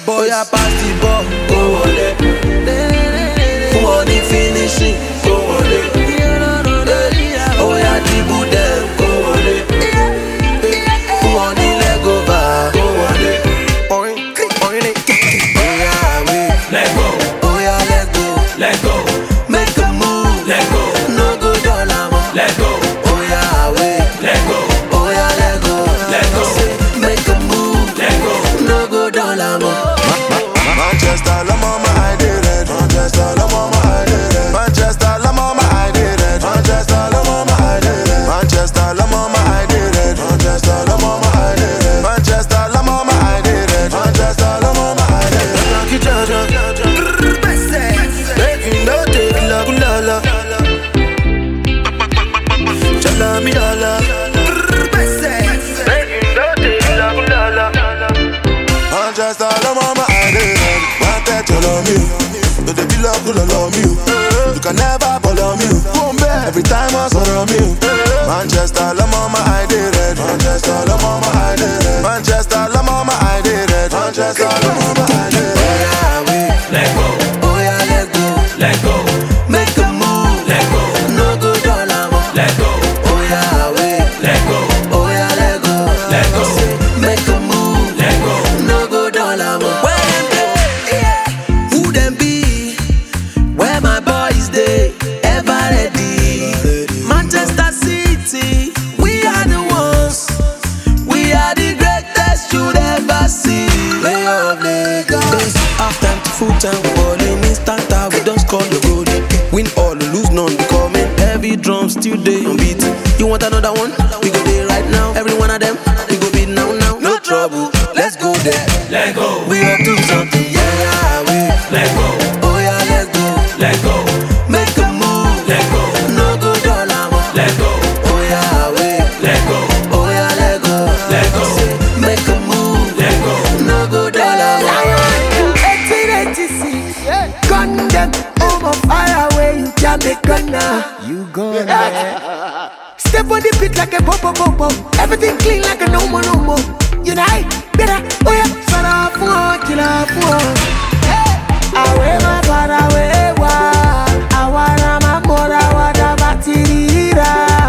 boy, I pass the ball. Go on it. Who on the finishing? Go on it. Oh yeah, dribble them. Go on it. Who on the leg over? Go on it. Oh yeah, wait. Let go. Oh yeah, let go. Let go. Make a move. Let go. No go dollar. Let go. Oh yeah, wait. Let go. Oh yeah, let go. Let go. Make a move. Let go. No go dollar. Manchester, la mama, I did it. Manchester, la mama, I did it. Manchester, la mama, I did it. Manchester, la mama, I did it. Manchester, la mama, I did it. Manchester, la mama, I did it. Manchester, la mama, I did it. Manchester, la mama, I did it. Lucky Jaja, making no take la la. Chala mi la. Making no take la la. Manchester, la mama, I did it. Wanted to love you. Do they be love to love you? You can never follow me. Every time I saw you. Manchester, la mama, I did it. Manchester, la mama, I did it. Manchester, la mama, I did it. Manchester, la mama, I did it. Oh yeah, wait. Let go. Oh yeah, let go. Let go. Make a move. Let go. No go dollar. Let go. Oh yeah, wait. Let go. Oh yeah, let go. Let go. Make a move. Let go. No go dollar. Where them play? Who them be? Where my boys they ever ready? Manchester City, we are the ones. We are the greatest you'd ever see. Player of Lagos. Half time to full time, we ballin' instant time. We don't score the goal. Win all, lose none. We coming heavy drum still day on beat. You want another one? We go there right now. Every one of them, we go beat now. No trouble, let's go there. Let go. We up to something, yeah, we. Let go. Oh yeah, let go. Let go. Make a move. Let go. No go dollar. Let go. Oh yeah, we. Let go. Oh yeah, let go. Let go. Make a move. Let go. No go dollar. 1886, gun them over fire away, you Jamaican now. You gone there. Step on the beat like a pop. Everything clean like a no more. You know, better, oh yeah, son of a killer fool. Away my father, away wa. Awana ma mora wada batirira.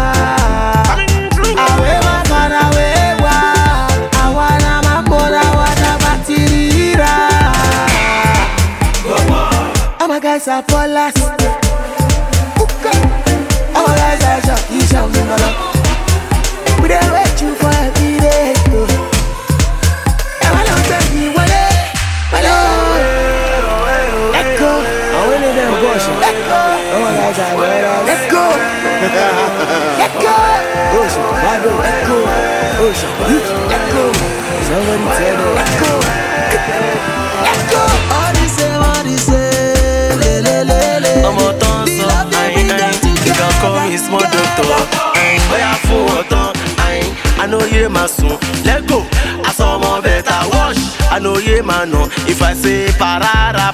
Away my father, away wa. Awana ma mora wada batirira. All my guys are for last. All my guys are shock. We don't wait you for every day. I don't tell you what let go. I want to them bush. Let go. Oh my guys are let go. Let go. Bush. Let go. Bush. Let go. Somebody tell me let go. Let go. All this say, le. I'm a dancer, you can call me small doctor. I know ye my son, let go. I saw more better wash. I know ye man no. If I say parara,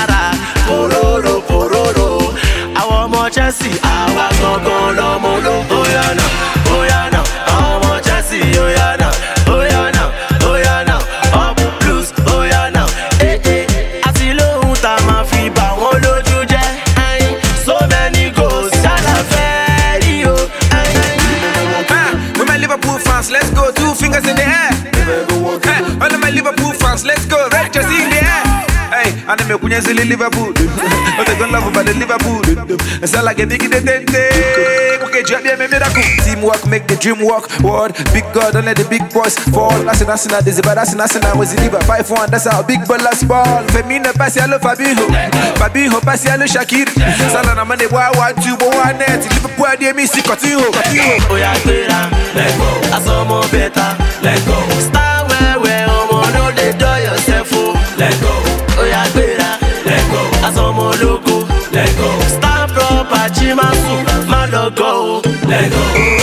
pororo. I want more Chelsea. I want no molo. Oh yeah now. I want more Chelsea. Oh yeah now. Up blues. Oh yeah now. I see low time I feel ba won loju je. So many goals, Salah ferry yo. With my Liverpool fans, let's go. 2 fingers in the air. All of my Liverpool fans, let's go. Red jersey in the air. Hey, and I'm a Liverpool. But they don't love about the Liverpool. It's all like a big okay, job there, miracle. Teamwork make the dream work. Word, big God, don't let the big boys fall. That's an arsenal, this is bad arsenal. Was it liver 5-1? That's how big ballers ball. Femina pass yellow Fabinho pass yellow Shakir. Salana money, 1-2, 1 net. Liverpool, they miss it, continue. Oh yeah, let go. I saw more better. Let go. Start where no they do yourself. Let go. Oh yeah, let go. I saw more loco. Let go. Start proper, Chimasu, man go. Let go.